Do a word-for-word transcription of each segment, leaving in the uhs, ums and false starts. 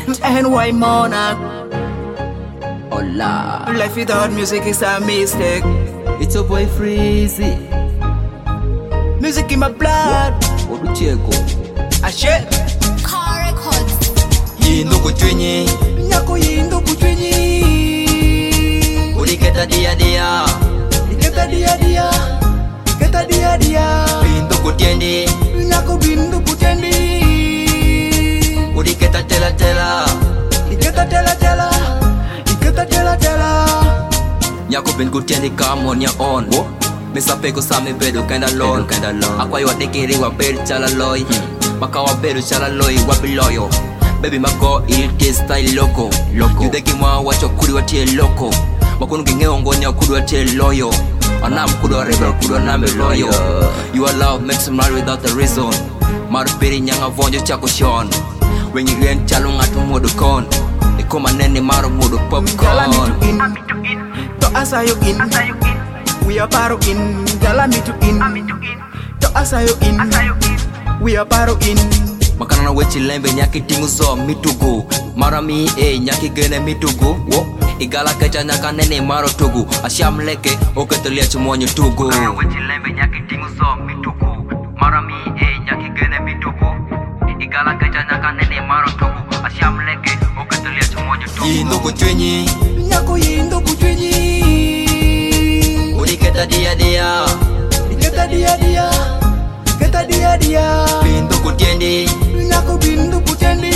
And why Monarch? Hola. Life without music is a mistake. It's your boy Freezy. Music in my blood. Oducheko. Ashe. Car Records. Yindo kuchwenye. Nyako yindo kuchwenye. Uliketa dia dia. Iketa dia dia. Iketa dia dia. Bindo kutiendi. Nyako bindo kutendi. Uliketa tela tela. Iketa tela tela. Iketa tela tela. Nyako bin kutiendi come on your own. Wo. Misa peko sa mi bedo kinda lon. Akwa yo dekiri wa bedu chala loy. Maka wa bedu chala loy wa biloyo. Baby mako ilite style loco. You deki mwa wacho kuri watie loco. Makunu kingeo ngonya kuri watie loyo. Anam kuri wa rebel kuri wa name loyo. You are love makes him mad without a reason. Marupiri nyanga vonjo chako shon. When you get chalo ngatu modu kon. Iko manene maro modu popcorn. In. To asayo in. We are paro in. Gala me to in. To asayo in. We are paro in. Makana na wechi lembe nyaki tingu zo mitugu. Marami e nyaki gene mitugu. Wo igala kecha nyaka nene maro tugu. Asham leke oketelia chumonyo tugu. Makana na wechi lembe nyaki tingu zo mitugu. Marami e nyaki gene mitugu. Igala kecha nyaka nene maro tugu. Asham leke oketelia chumonyo tugu. Yindo kuchwenye. Nyako yindo kuchwenye. Uliketa dia dia. Iketa dia dia. Iketa dia dia. Bindo kutiendi. Nyako bindo kutendi.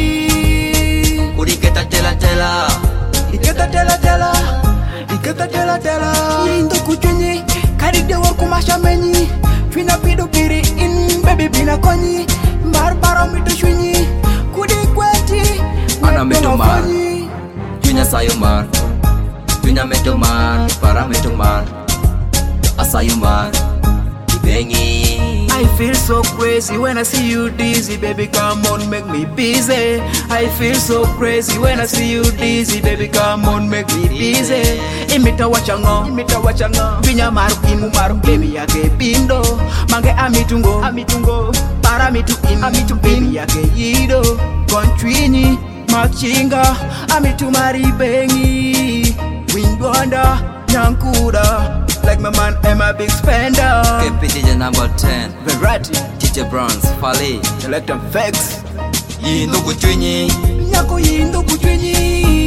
Uliketa tela tela. Iketa tela tela. Iketa tela tela. Yindo kuchwenye. Karide worku mashamenyi. Fina pido piri in. Baby bina konyi. Mbar baro mito shunyi. Kudi kweti. Ana meto man. Junya sayo man. Junya meto man. Para meto man. Asayo man. Bengi. I feel so crazy when I see you dizzy, baby come on make me busy. I feel so crazy when I see you dizzy, baby come on make me busy. Imita wachango, imita wachango. Vinya maru in, maru baby yake pindo. Mange amitungo, amitungo. Para mitu in, amitu baby yake yido. Kontwini, machinga, amitu mari bengi. Windwanda, nyankuda. Like my man, I'm a big spender. K P D J number ten. Verratti, Chiche Bronze, Fali. select them facts. Yindo kuchwenye. Nyako yindo kuchwenye.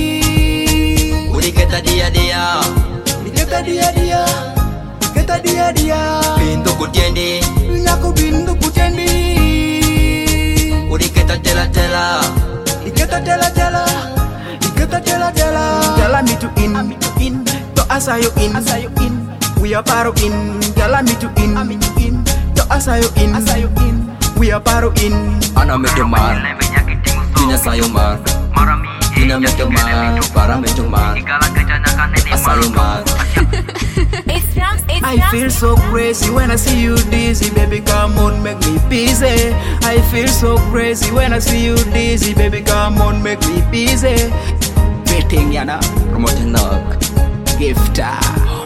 Uliketa dia dia. Iketa dia dia. Iketa dia dia. Bindo kutiendi. Nyako bindo kutendi. Uliketa tela tela. Iketa tela tela. Iketa tela tela. Gala me to in. in. To asayo in. Asayo in. We are paro in. Gala me to in. in. To asayo in. Asayo in. We are paro in. Ana meto man. Junya sayo man. Junya meto man. Para meto man. Asayo man. It's Rams, it's I Rams. feel so crazy when I see you dizzy, baby come on make me busy. I feel so crazy when I see you dizzy, baby come on make me busy. Waiting yana, Promote knock. gifter.